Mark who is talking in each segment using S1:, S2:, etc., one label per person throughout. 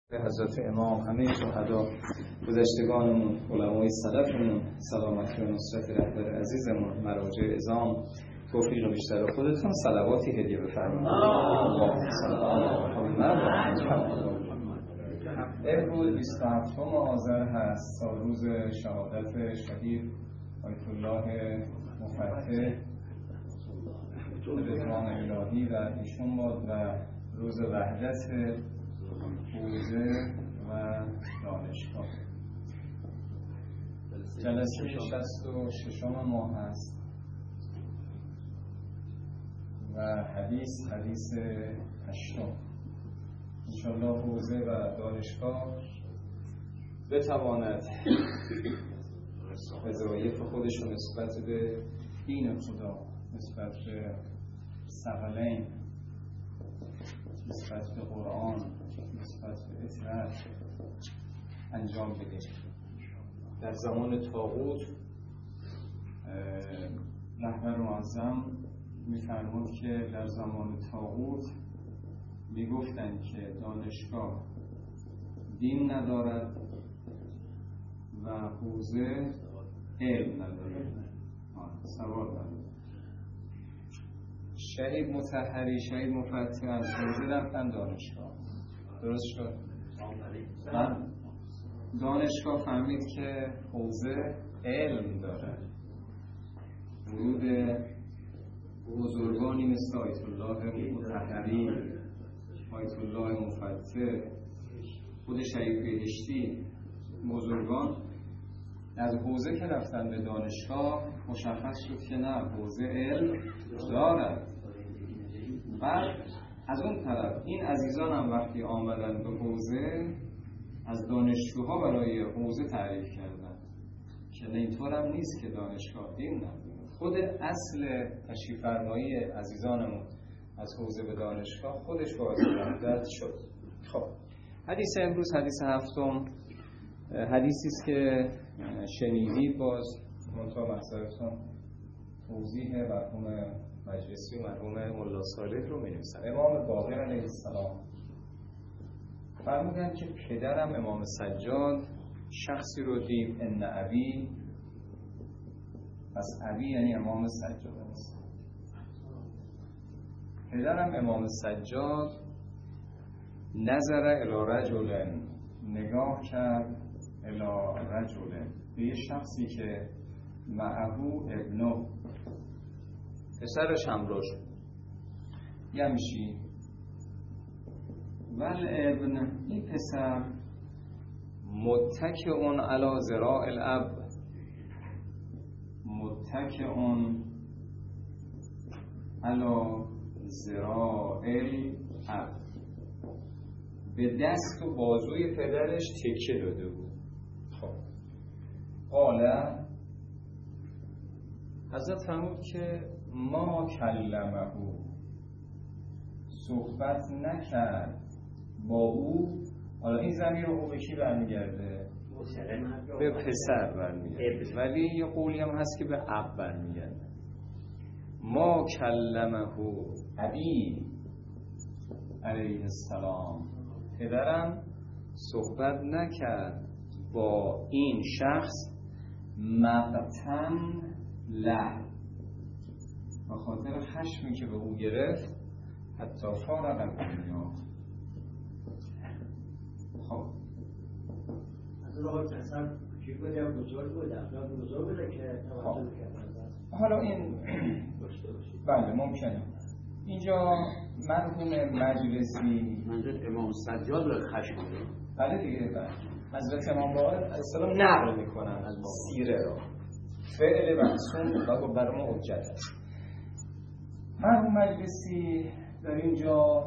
S1: حضرت امام، همه شهدا، گذشتگانمون، علمای سلفمون، سلامتی و نصرت رهبر عزیزمون، مراجع اعظام، توفیق بیشتر خودتون، صلواتی هدیه بفرمایید. امروز 27 آذر هست، روز شهادت شهید آیت الله مفتح رضوان الهی و ایشون بود و روز وحدت حوزه و دانشگاه. جلسه 66 ما هست و حدیث 8. انشاءالله حوزه و دانشگاه بتواند وظایف خودش رو نسبت به دین خدا، نسبت به ثقلین، نسبت به قرآن، نسبت به اطاعت انجام بده. در زمان طاغوت رهبر معظم می‌فرمود که در زمان طاغوت میگفتند که دانشگاه دین ندارد و حوزه علم ندارد، سواد ندارد. شهید مطهری، شهید مفتح از حوزه رفتن دانشگاه. درست شد؟ من دانشگاه فهمید که حوزه علم داره. ورود بزرگانی مثل آیت الله مطهری، آیت الله مفتح، خود شهید بهشتی، بزرگان از حوزه که رفتن به دانشگاه مشخص شد که نه، حوزه علم دارد. و از اون طرف این عزیزان هم وقتی آمدن به حوزه از دانشجوها برای حوزه تعریف کردن که نه، اینطور هم نیست که دانشگاه دین نداره. خود اصل تشریف فرمایی عزیزانمون از حوزه به دانشگاه خودش باعث وحدت شد. خب حدیث امروز حدیث 7، حدیثی است که شنیدید، باز منتها محضرتون توضیح مرحوم مجلسی و مرحوم ملا صالح رو می‌نویسن. امام باقر علیه السلام فرمودند که پدرم امام سجاد شخصی رو دید، ان ابی، پس ابی یعنی امام سجاد است. پدرم امام سجاد نظر الی رجل، نگاه کرد الی رجل، به یه شخصی که معهو ابنه، پسرش همراه شد، یمشی ول ابن، این پسر متکئون علی ذراع الاب، متکئون علی ذراع الاب، به دست و بازوی پدرش تکیه داده بود. خب قال، حضرت فرمود که ما کلمه، صحبت نکرد با او. حالا این ضمیر رو به کی برمیگرده؟ به پسر برمیگرده، ولی یه قولی هم هست که به اب برمیگرده. ما کلمه ابی علیه السلام، پدرم صحبت نکرد با این شخص مقتن له، به خاطر خشمی که به او گرفت، حتی فارغ الدنیا. خب
S2: از راه پسر چی بوده؟ بزرگ بوده، اخلاق بزرگ بوده که توجه کرده.
S1: حالا این بله ممکنه. اینجا مرحوم مجلسی،
S2: منظور امام سجاد را خشم بوده.
S1: بله دیگه، بله حضرت امام باقر علیه السلام نقل میکنن از سیره را، فعل محسون و برای ما حجت است. مرحوم مجلسی در اینجا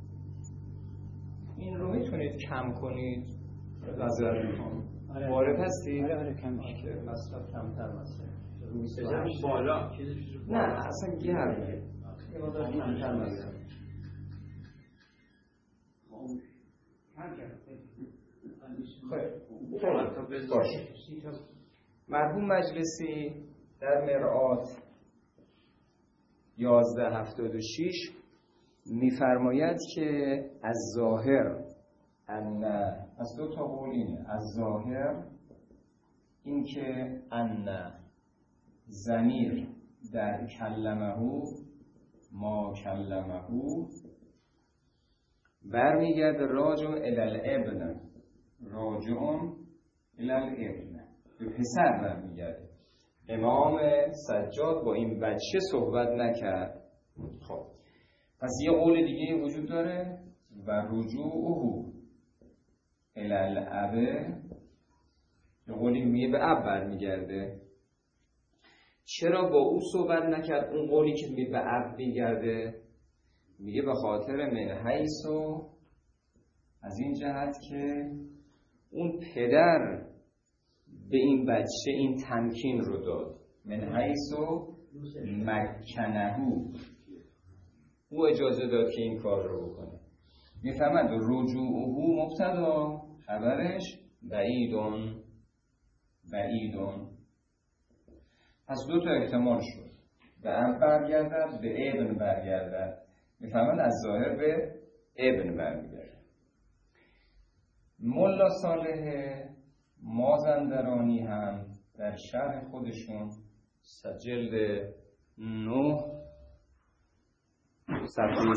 S1: این رو میتونید کم کنید، نظر میکنم وارد هستید؟
S2: آره کم میشه
S1: که مصرف کمتر مصرف
S2: روی سجاد بالا،
S1: نه اصلا گرمه، یه مقدار کمتر مصرف. خیلی باشه. مرحوم مجلسی در مرآت 1176 میفرماید که از ظاهر ان، پس دو تا قول اینه. از ظاهر این که ان ضمیر در کلمه ما کلمه برمیگرده راجع الی الابن، راجع الی الابن، به پسر برمیگرده. امام سجاد با این بچه صحبت نکرد. خب پس یه قول دیگه وجود داره و رجوعه الی الاب، یه قولی میگه به اب برمیگرده. چرا با او صحبت نکرد اون قولی که میگه به اب میگرده؟ میگه به خاطر من حیث، از این جهت که اون پدر به این بچه این تمکین رو داد. من حیث مکنه، او اجازه داد که این کار رو بکنه. میفهمد رجوعه مبتدا، خبرش بعیدون. پس دو تا احتمال شد، به اب برگردد، به ابن برگردد. میفهمد از ظاهر به ابن برمیگرد. ملا صالح مازندرانی هم در شرح خودشون جلد 9 صفحه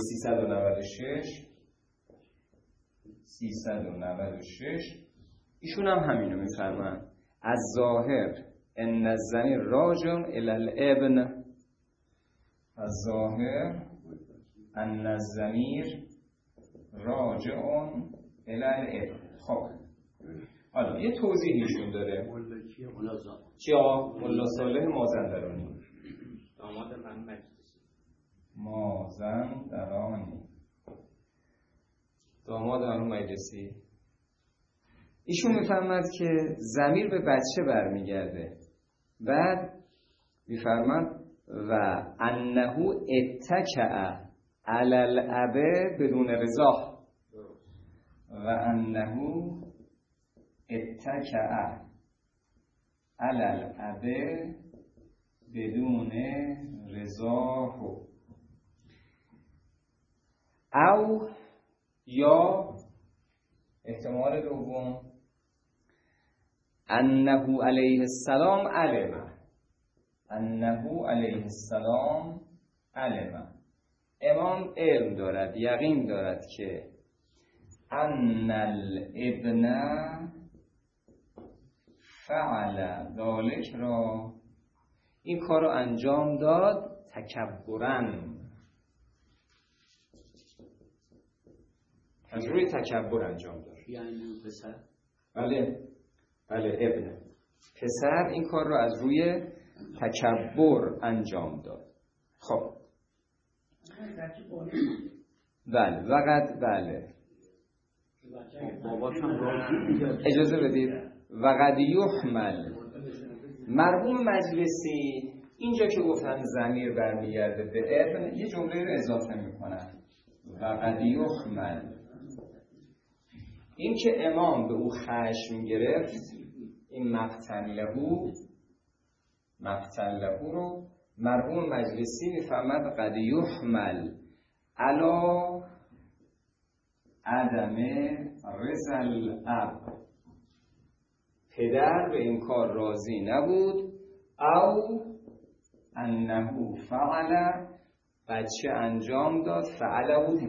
S1: 396 ایشون هم همینو میفرمایند. از ظاهر ان الضمیر راجع الی الابن، از ظاهر ان الضمیر راجع الی الابن. خب حالا یه توضیحیشون داره. ملا صالح مازندرانی،
S3: داماد من مجلسی.
S1: داماد من مجلسی. ایشون میفرماد که ضمیر به بچه برمیگرده. بعد میفرماد و انه اتکأ علی الاب بدون رضا، و انه اتکأ علی الاب بدون رضاه، او یا احتمال دوم انه علیه السلام علم، امام علم دارد، یقین دارد که ان الابن فعل ذلک را، این کار رو انجام داد تکبراً، از روی تکبر انجام داد.
S3: یعنی پسر؟
S1: بله ابن، پسر این کار رو از روی تکبر انجام داد. خب بله اجازه بدید. و قد یحمل، مرحوم مجلسی اینجا که گفتن ضمیر برمیگرده به ابن، یه جمله رو اضافه میکنن. و قد یحمل، این که امام به او خشم گرفت، این مقتل لهو رو مرحوم مجلسی میفهمد قد یحمل علی عدم رضا الاب، پدر به این کار راضی نبود، او انه فعل، بچه انجام داد، فعله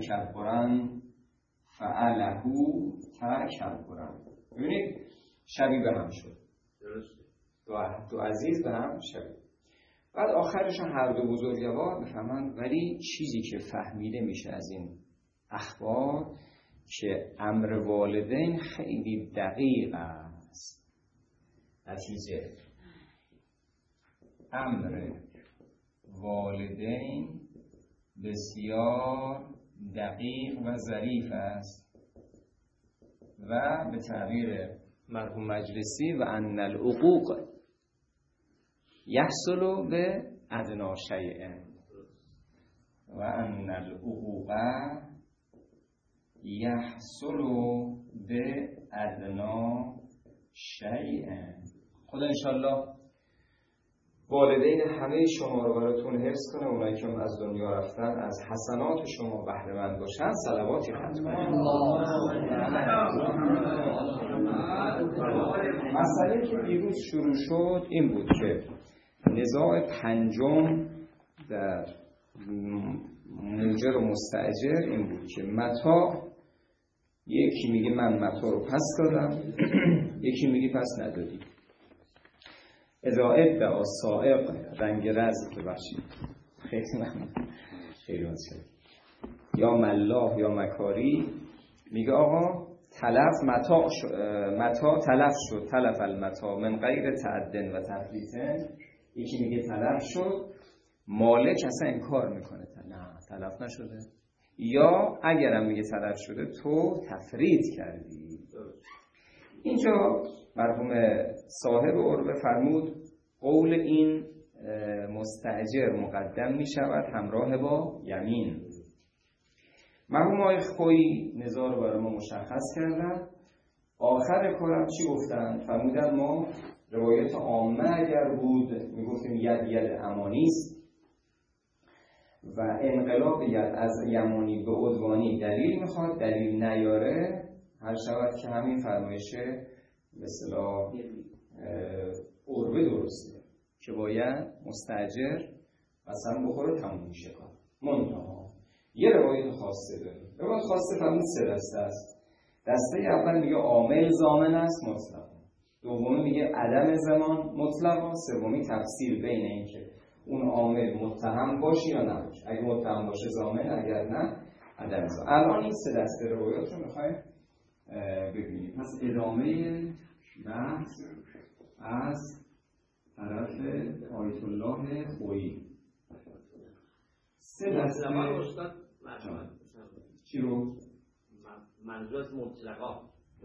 S1: تکبرن. ببینید شبیه به هم شد،
S3: درسته،
S1: دو عزیز به هم شبیه. بعد آخرشون هر دو بزرگوار بفهمن، ولی چیزی که فهمیده میشه از این اخبار که امر والدین خیلی دقیق است. نتیجه امر والدین بسیار دقیق و ظریف است و به تعبیر مرحوم مجلسی و ان العقوق یحصل به ادنا شیء، و ان العقوق یحصل به ادنا شیء. خدا انشالله والدین همه شما رو براتون حفظ کنه، اونایی که از دنیا رفتن از حسنات شما بهره مند باشن. صلواتی ختم کنید. مسئله که دیروز شروع شد این بود که نزاع پنجم در موجر و مستأجر این بود که متاع، یکی میگه من متاع رو پس دادم، یکی میگه پس ندادی. اذا ادعا سائق رنگ رز ببخشید خیلی ممنون، خیلی متشکرم، یا ملاح یا مکاری، میگه آقا تلف متاع تلف شد، تلف المتاع من غیر تعدن و تفریطن. یکی میگه تلف شد، مالک اصلا انکار میکنه نه تلف نشده، یا اگرم میگه تلف شده تو تفرید کردی. اینجا مرحوم صاحب عربه فرمود قول این مستأجر مقدم میشود همراه با یمین. مرحوم آقای خویی نزاع رو برای ما مشخص کردن. آخر کارم چی گفتن؟ فرمودن ما روایت عامه اگر بود میگفتیم ید امانی است و انقلاب ید از یمانی به عدوانی دلیل میخواد، دلیل نیاره هر شود که همین فرمایشه به اصطلاح عربه درسته که باید مستأجر مثلا بخوره تموم میشه کار. منتها یه روایت خاصه داره. روایت خاصه فرمود 3 دسته است. دسته اول میگه عامل ضامن است مطلق، دومی میگه عدم ضمان مطلق، سومی تفصیل بین این که اون عامل متهم باشه یا نباشه، اگه متهم باشه ضامن، اگر نه عدم ضمان. الان این 3 دسته روایات رو میخوایم ببینیم. پس ادامه بحث از طرف آیت الله خویی. 3 دسته
S3: استاد
S1: چی رو؟
S3: منظور از مطلقا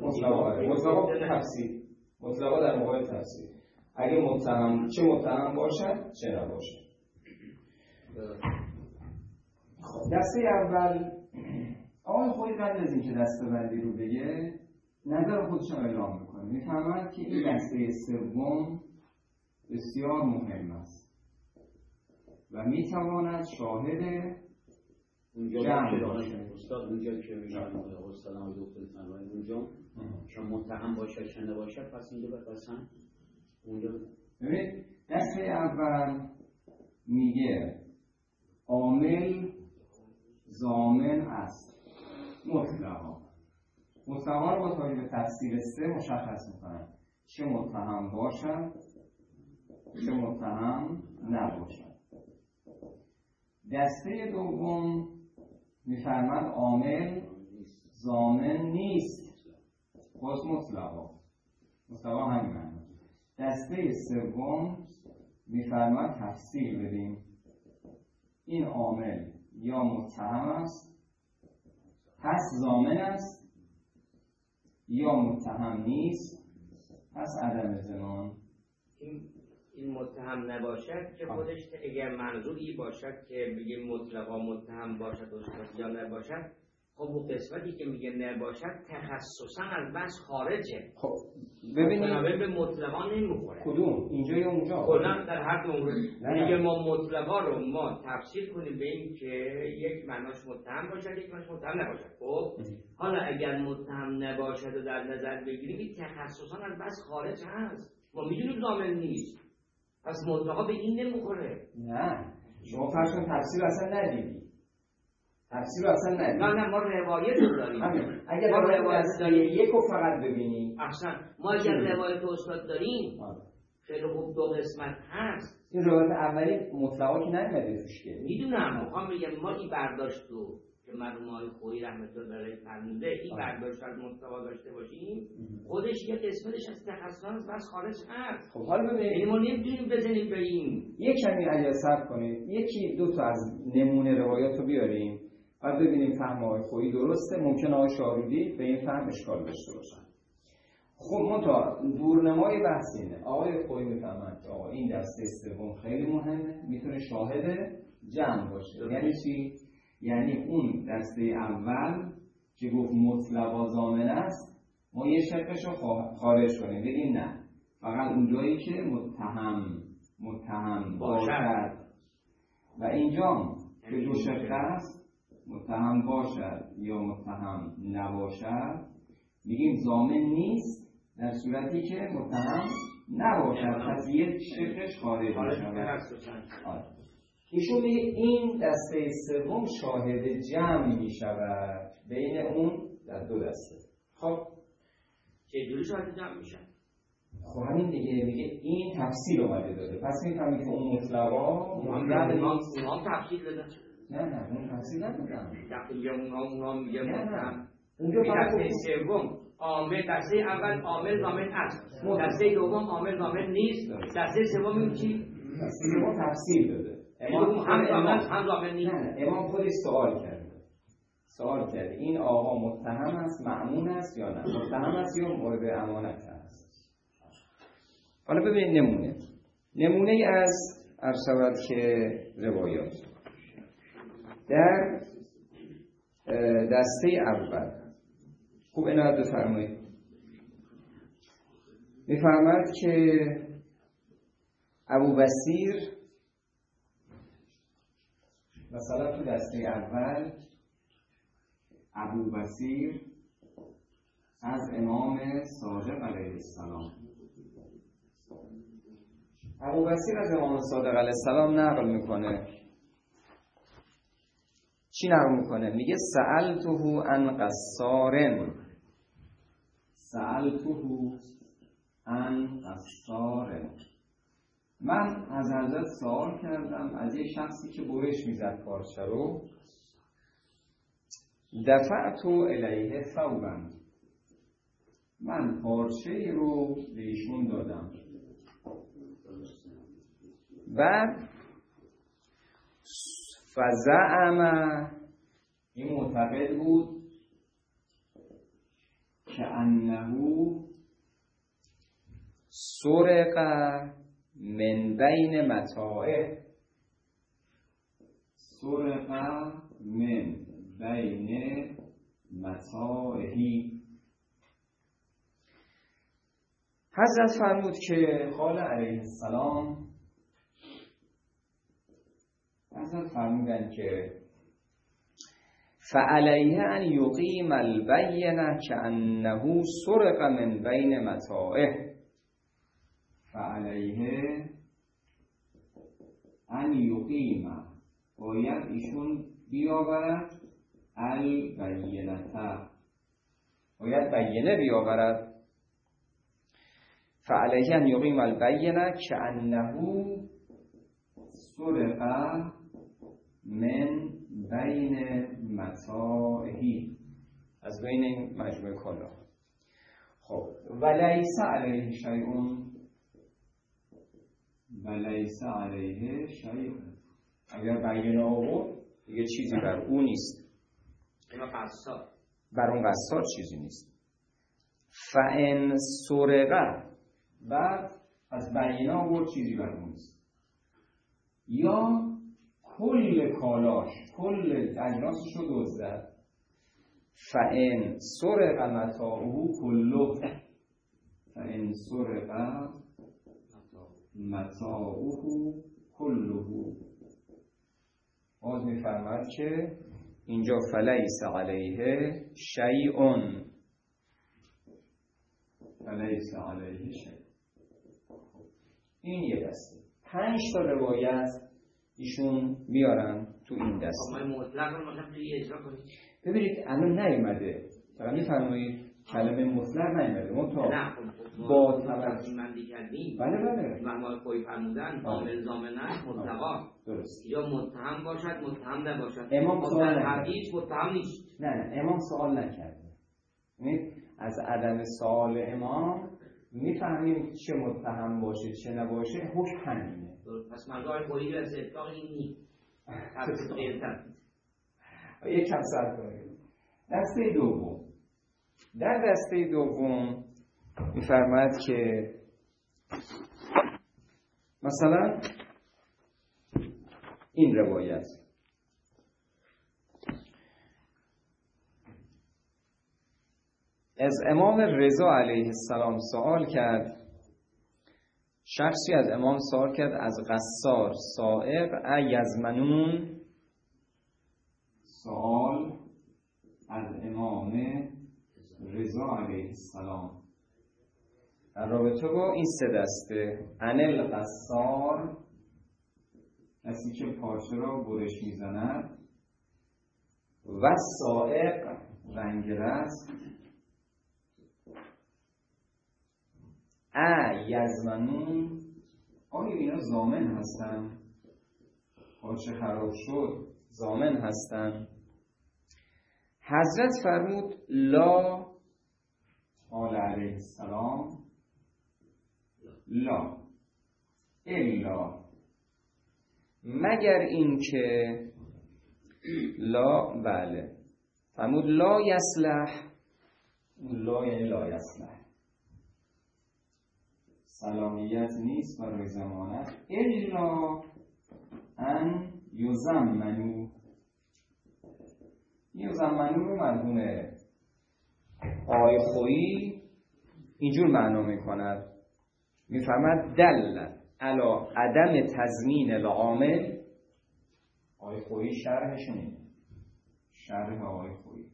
S1: تفسیر، مطلقا در مقابل تفسیر، اگه متهم چه متهم باشد چه نباشد. خب دسته اول آقای خویی قبل از اینکه دسته بندی رو بگه نظر خودش رو اعلام میکنه. میفهمد که این دسته سوم بسیار مهم است و میتواند شاهد جمع باشه.
S4: استاد اونجا که میگن استاد هم دکتر فرمایید اونجا که متهم باشه چه نباشه، پس اینجا مثلا اونجا
S1: ببین دسته اول میگه عامل ضامن است مطلقا. مطلقا رو با توجه به تفسیر 3 مشخص میکنن چه متهم باشد چه متهم نباشد. دسته دوم میفرماد عامل ضامن نیست، باز مطلقا همین معنی. دسته سوم میفرماد تفصیل بدیم، این عامل یا متهم است پس ضامن است، یا متهم نیست پس عدم ضمان.
S3: این متهم نباشد که خودش اگر منظوری باشد که بگه مطلقا متهم باشد یا نباشد، خب اون قسمتی که میگه نباشد تخصصا از بحث خارجه.
S1: خب ببینید
S3: به مطلقا نمیخوره.
S1: کدوم اینجا یا اونجا؟
S3: کلا در هر دو مورد میگه ما مطلقا رو ما تفسیر کنیم به این که یک معناش متهم باشد یک معناش متهم نباشد. خب حالا اگر متهم نباشد و در نظر بگیریم این تخصصا از بحث خارج هست، ما میدونیم ضامن نیست، پس مطلقا به این نمیخوره.
S1: نه شما فرض کن تفسیر اصلا ندیدی، تفسیر اصلا ندیدی.
S3: نه ما روایت رو داریم.
S1: اگر ما روایت یک رو فقط ببینی
S3: اصلا ما اگر روایت استاد داریم خیلی خوب 2 قسمت هست.
S1: این روایت اولی مطلقا که نمیده توش که
S3: میدونم، میخوام بگم ما این برداشت رو که مرحوم آقای خویی رحمت الله علیه فرموده این برداشت از مطلقا داشته باشیم، خودش یه قسمتش از تخصص بس خارج هست.
S1: خب حالا ببینید
S3: ما نمیتونیم بزنیم به این.
S1: یک کمی اجازه صبر کنید، یکی 2 تا از نمونه روایات رو بیاریم بعد ببینیم فهم آقای خویی درسته. ممکنه آقای شاروردی به این فهم اشکال داشته باشن. خب منتها دورنمای بحث اینه آقای خویی میفهمند که آقا این دسته سوم خیلی مهمه، میتونه شاهد جمع باشه. یعنی چی؟ یعنی اون دسته اول که گفت مطلقا ضامن است ما یه شقش رو خارج کنیم، بگیم نه فقط اونجایی که متهم متهم باشد و اینجا به دو شقه است، متهم باشد یا متهم نباشد، میگیم ضامن نیست در صورتی که متهم نباشد، پس یک شقش خارج میشود. ایشون میگه این دسته سوم شاهد جمع میشود بین اون در دو دسته. خب
S3: چجوری شاهد جمع میشن؟
S1: خب همین دیگه، میگه این تفصیل اومده داده، پس میفهمید که اون مطلقا
S3: اونها تفصیل دادن.
S1: نه اون تفصیل ندادن.
S3: اونها میگه متهم.
S1: اونجا
S3: دسته سوم عامل، دسته اول عامل ضامن است، دسته دوم عامل ضامن نیست، دسته سوم این چی؟
S1: دسته سوم تفصیل داده.
S3: هم ضامن نیست.
S1: نه امام خودش سوال کرده این آقا متهم است، مأمون است یا نه، متهم است یا مورد امانت است. حالا ببینید نمونه از ارشد که روایات در دسته اول خوب عنایت بفرمایید. میفرماید که ابو بصیر مثلا تو دسته اول ابو بصیر از امام صادق علیه السلام، ابو بصیر از امام صادق علیه السلام نقل میکنه. چی نقل میکنه؟ میگه سألته عن قصارن، من از حضرت سوال کردم از یک شخصی که برش میزد پارچه رو، دفعت الیه ثوبا، من پارچه رو به ایشون دادم. بعد فزعم، این معتقد بود که انه سرق من بین متاعه، سرق من بین متاعهی. حضرت فرمود که قال علیه السلام، حضرت فرمودن که فعلیه ان یقیم البینه کأنه سرق من بین متاعه، فعلیه ان یقیم، باید ایشون بیاورد البینه، باید بینه بیاورد. فعلیه ان یقیم البینه کأنه سرق من بین متاعهی، از بین این مجموعه کالا. خب ولیس علیه شیئون، ولیس علیه شیئون، اگر بینه آورد دیگه چیزی بر او نیست، بر اون قصار چیزی نیست. فان سرقه، بعد از بینه آورد چیزی بر اون نیست، یا کل کالاش، کل اجناسش رو دزدد. فان سرق متاعه کله، فان سرق متاعه کله. باز میفرماد که اینجا فلیس علیه شیئون، فلیس علیه شیء. این یه دسته. 5 تا روایت ایشون بیارن تو این دسته.
S3: مطلق رو مثلا اجرا کنید.
S1: ببینید الان نیومده، فقط میفرمایید کلمه مطلق نیومده، با توجه
S3: بندی کردیم.
S1: بله
S3: ما کوی فرمودن عامل ضامنه مطلقا،
S1: درست،
S3: یا متهم باشد متهم نباشد.
S1: امام سوال نکرده،
S3: هیچ متهم نیست.
S1: نه امام سوال نکرده. از عدم سوال امام میفهمیم چه متهم باشه چه نباشه، حکم همینه.
S3: پس مزار خوری از اطلاق این نیست.
S1: یک کم سر کنیم. دسته دوم، در دسته دوم میفرماید که مثلا این روایت از امام رضا علیه السلام سوال کرد شخصی از امام سوال کرد از قصار سائق یزمنون، سوال از امام رضا علیه السلام در رابطه با این سه دسته: انل قصار، کسی که پارچه را برش میزند، و سائق، رنگرز، یزمنون، آیا اینا ضامن هستن؟ پارچه خراب شد ضامن هستن؟ حضرت فرمود لا، قال علیه السلام لا الا، مگر این که لا، بله، فرمود لا یصلح، لا یعنی لا یصلح، صلاحیت نیست برای ضمانت، الا ان یضمنوا، یضمنوا رو مرحوم آقای خویی اینجور معنا میکند، میفرمد دل علی عدم تضمین العامل. آقای خویی شرحشون، شرح آقای خویی،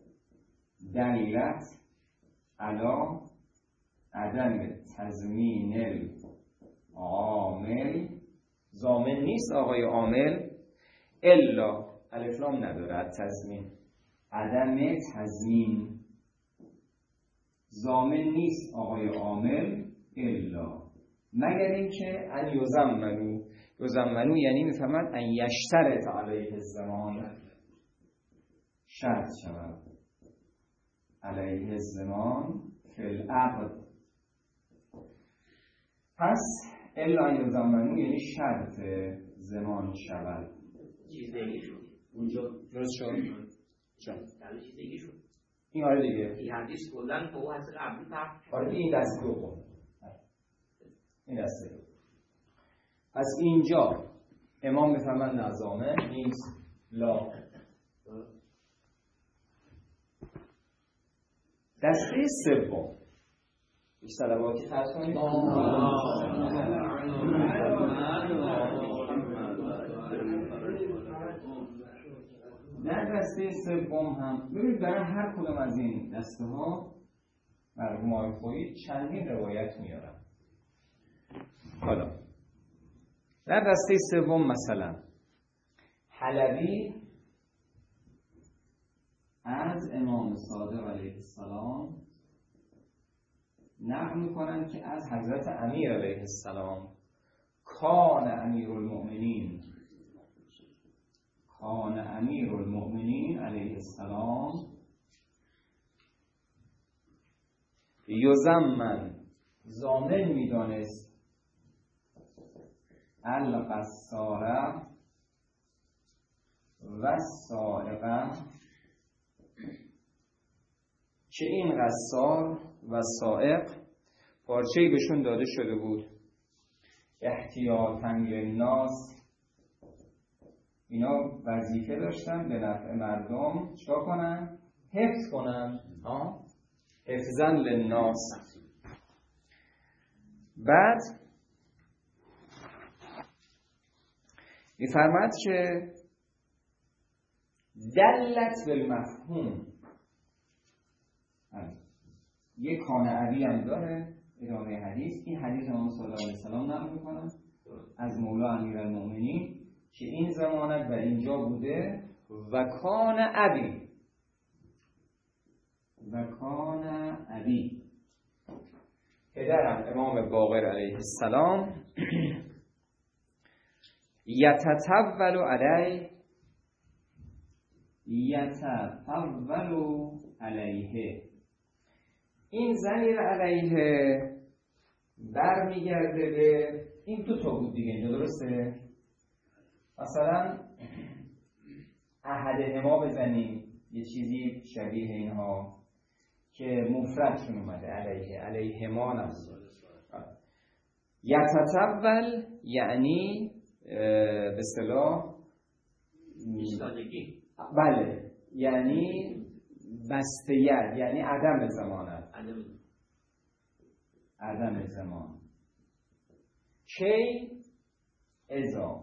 S1: دلت علی عدم تضمین العامل، ضامن نیست آقای عامل، الا، الف لام نداره، تضمین، عدم تضمین، ضامن نیست آقای عامل الا، مگر اینکه ان یضمنوا، یضمنوا یعنی میفهمد ان یشترط علیه الزمان، شرط شود علیه الزمان فی العقد. پس الا ان یضمنوا یعنی شرط زمان شود.
S3: چیز دیگه شد
S4: اونجا
S1: درست شد؟
S3: در چیز دیگه شد
S1: این آره دیگه،
S3: این حدیث کلن با حدیث قبلی فرق کرد.
S1: آره این دست دوم، این دسته دوم. پس اینجا امام میفهمن نظامه نیست، لا. دسته سوم یک صلواتی خرج کنید. در دسته سوم هم ببینید برای هر کدوم از این دسته ها مرحوم آقای خویی چندین روایت میارن. حالا در دسته سوم مثلا حلبی از امام صادق علیه السلام نقل میکنن که از حضرت امیر علیه السلام کان امیرالمؤمنین، کان امیرالمؤمنین علیه السلام یضمن، ضامن میدانست، القصاره و سائقه، که این قصار و سائق پارچه‌ای بهشون داده شده بود احتیاطاً للناس، اینا وظیفه داشتن به نفع مردم چیکار کنن؟ حفظ کنن، حفظاً للناس. بعد می‌فرماد که دلت بالمفهوم، یک کانعوی هم داره ادامه حدیث. این حدیث امام صلی الله علیه وسلم نقل می‌کنن از مولا امیرالمؤمنین که این ضمانت بر اینجا بوده و کان ابی، و کان ابی، پدرم امام باقر علیه السلام یتطول علیه، یتطول علیه، این ضمیر علیه برمیگرده به این دو تا بود دیگه اینجا، درسته؟ مثلا احدهما بزنیم یه چیزی شبیه اینها که مفردشون اومده، علیه، علیهما نبود. یتطول یعنی به اصطلاح
S3: ایستادگی،
S1: بله، یعنی بستیت، یعنی عدم ضمانت، عدم ضمان. کی اذا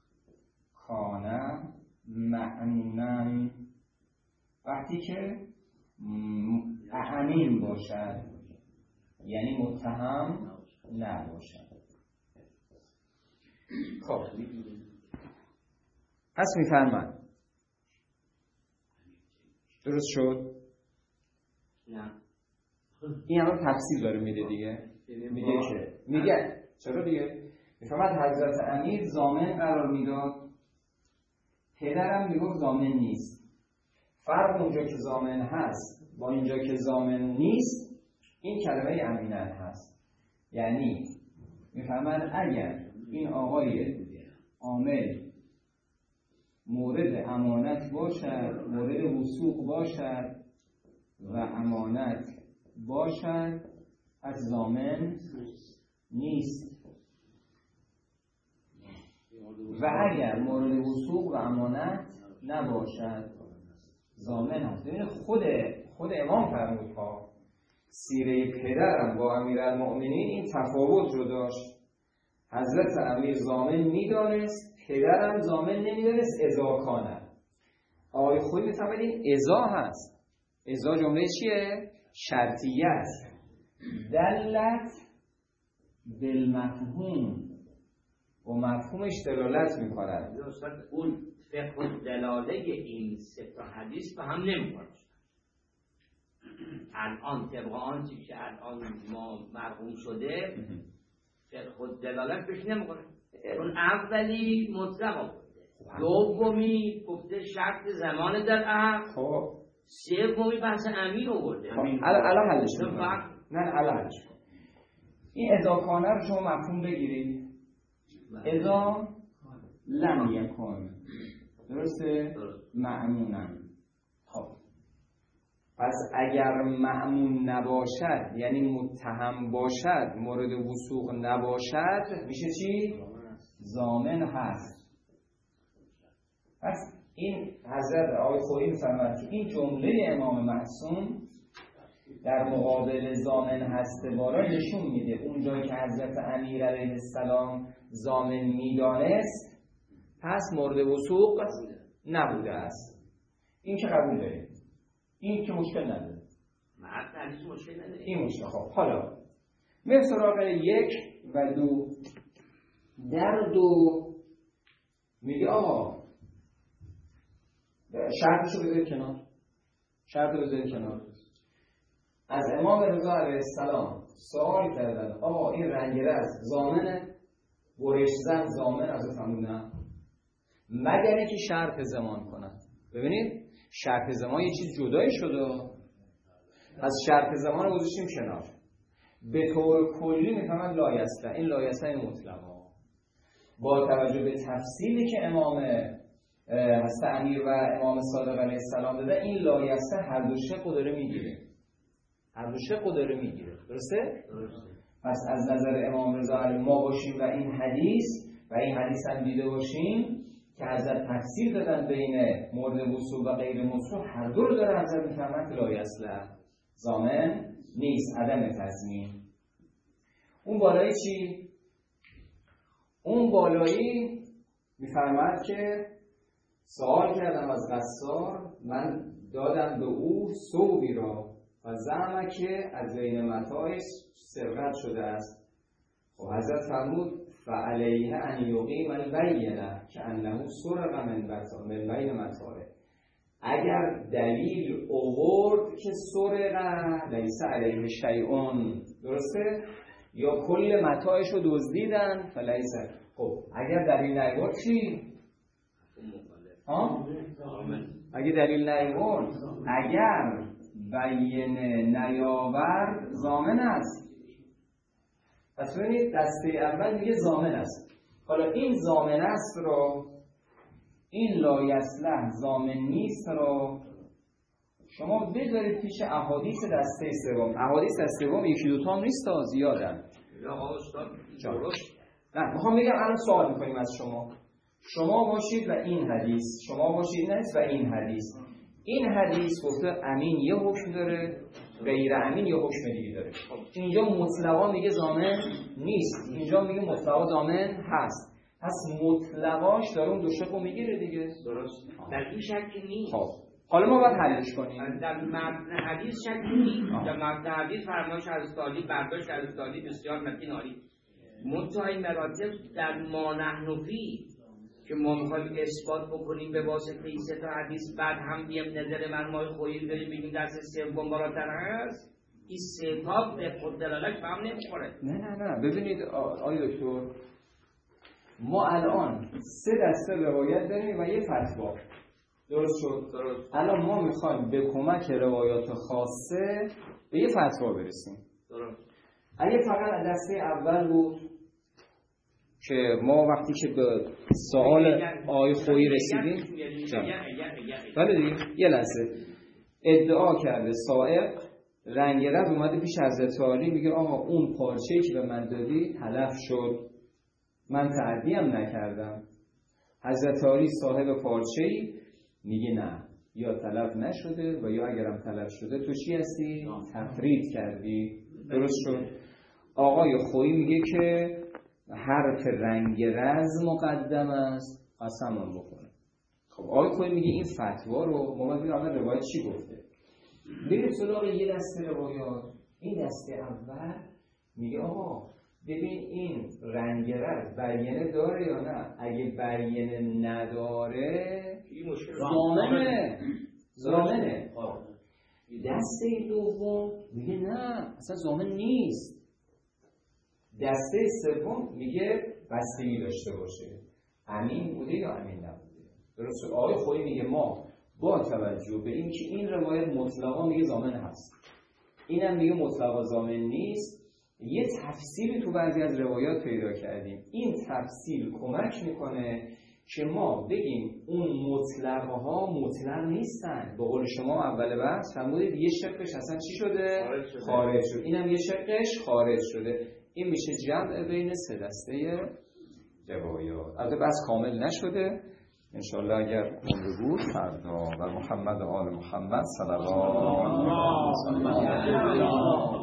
S1: کان مأمونا، وقتی که امین باشد، یعنی متهم نباشد. خب پس میفرمند درست شد؟
S3: نه
S1: این همه تفصیل داره میده دیگه. میگه چرا دیگه؟ میفرماد حضرت امیر ضامن قرار میداد، پدرم میگفت ضامن نیست. فرق اونجا که ضامن هست با اینجا که ضامن نیست این کلمه امینن هست. یعنی میفرماد اگر این آقای عامل مورد امانت باشد، مورد وثوق باشد و امانت باشد، پس ضامن نیست. و اگر مورد وثوق و امانت نباشد ضامن هست. ببین خود امام فرمود ها، سیره پدرم با امیرالمؤمنین این تفاوت رو داشت. حضرت امیر ضامن میدانست، پدرم ضامن نمیدانست. اذا کانه آقای خوی میفهمدین اذا هست. اذا جمله چیه؟ شرطیه است. دلت بالمفهوم، و مفهومش دلالت میکند.
S3: اون فقه دلاله این سه تا حدیث به هم نمیخوره. الان طبق آنچه که الان ما مرحوم شده فقه دلالت بهش نمیخوره. اون اولی مطلق آورده، دومی گفته شرط زمان در عقد،
S1: خب
S3: سومی بحث امیر آورده.
S1: الان حلش میکنم. نه الان حلش کنم. این اذا کانه رو شما مفهوم بگیرید. اذا لم یکن، درسته؟ مأمونن. خب پس اگر مأمون نباشد یعنی متهم باشد، مورد وثوق نباشد، میشه چی؟ ضامن هست. پس این حضرت آقای خویی می‌فرماید که این جمله امام معصوم در مقابل ضامن هست بارا نشون میده اون جایی که حضرت امیر علیه السلام ضامن میدانست پس مورد وثوق نبوده است. این که قبول داریم، این که مشکل نداره،
S3: مشکل نداره.
S1: این مشکل. خب حالا میریم سراغ 1 و 2. در 2 میگه آقا شرطشو بذارید کنار، شرط رو بذارید کنار. از امام رضا علیه السلام سوال کردن آقا این رنگرز ضامنه؟ برش زن ضامن؟ از فرمود نه، مگر اینکه شرط زمان کنن. ببینید شرط زمان یه چیز جدایی شده. از شرط زمان رو گذاشتیم کنار. به طور کلی میفهمن لایسته، این لایسته مطلقا با توجه به تفصیلی که امام حضرت امیر و امام صادق علیه السلام داده، این لایسته هر دو شق رو داره میگیره، هر دو شق رو داره میگیره. درسته؟ پس از نظر امام رضا علیه ما باشیم و این حدیث هم دیده باشیم که حضرت تفسیر دادن بین مورد وصول و غیر وصول، هر دو رو داره حضرت میفهمن که لایسته، ضامن نیست، عدم تضمین. اون بالایی چی؟ اون بالایی میفرماد که سوال کردم از قصار، من دادم به او ثوبی را و زعم که از بین متاعش سرقت شده است. خب حضرت فرمود فعلیه ان یقیم البینه که انه سرق من بین متاعه. اگر دلیل اوورد که سرق لیس علیه شیئون، درسته؟ یا کل متاعش رو دزدیدن فلیس. خب اگر دلیل نیورد چی؟ اگه دلیل نیورد، اگر بینه نیاورد ضامن است. پس ببینید دسته اول میگه ضامن است. حالا این ضامن است رو، این لایصلح ضامن نیست رو شما بذارید پیش احادیث دسته سوم. احادیث دسته سوم یکی دوتا هم نیست، زیادن. نه میخوام بگم الان سوال میکنیم از شما باشید و این حدیث، شما باشید این حدیث و این حدیث. این حدیث گفته امین یه حکم داره،
S5: غیر امین یا حکم دیگه داره. اینجا مطلقا میگه ضامن نیست، اینجا میگه مطلقا ضامن هست. پس مطلقاش داره اون دو شقو میگیره دیگه.
S3: درست. در این شکی نیست.
S5: خب حالا ما باید حلش کنیم.
S3: در متن حدیث شکی نیست. در متن حدیث فرمایش از استادی برداشت از استادی بسیار متین عالی. منتهای مراتب در ما نحن فی که ما میخوایم اثبات بکنیم به واسطه این سه تا حدیث، بعد هم بیم نظر مرمای خویی داریم بگیم درس سوم بالاتر هست، این سه تا به خود دلالت فهم نمیخوره.
S5: نه ببینید آقای دکتر، ما الان سه دسته روایت داریم و یه فتوا. درست شد؟
S3: درست.
S5: الان ما میخوایم به کمک روایات خاصه به یه فتوا برسیم.
S3: درست.
S5: اگه فقط دسته اول بود که ما وقتی که به سوال آقای خویی رسیدیم، بله دیگه یه لحظه ادعا کرده سائق رنگرز اومده پیش حضرت علی میگه آقا اون پارچه‌ای که به من دادی تلف شد، من تعدی هم نکردم. حضرت علی صاحب پارچه‌ای میگه نه، یا تلف نشده و یا اگرم تلف شده تو چی هستی؟ تفرید کردی. درست شد. آقای خویی میگه که حرف رنگرز مقدم است، قسمم بکنه. خب آقای خویی میگه این فتوا رو ما باید ببینیم اول روایت چی گفته. بریم سراغ یه دسته روایات. این دسته اول میگه آقا ببین این رنگرز بیانه داره یا نه؟ اگه بیانه نداره ضامنه. دسته دوم میگه نه اصلا ضامن نیست. دسته سوم میگه بستگی داشته باشه، امین بوده یا امین نبوده. درسته. آقای خویی میگه ما با توجه به اینکه این روایت مطلقا میگه ضامن هست، اینم میگه مطلقا ضامن نیست، یه تفصیلی تو بعضی از روایات پیدا کردیم. این تفصیل کمک میکنه که ما بگیم اون مطلقها مطلق نیستن. به قول شما اول بحث فرمودید یه شقش اصلا چی شده؟ خارج شد. اینم یه شقش خارج شده. این میشه جمع بین سه دسته روایات. البته بحث کامل نشده، انشالله اگر عمر بود فردا. و محمد و آل محمد صلوات الله.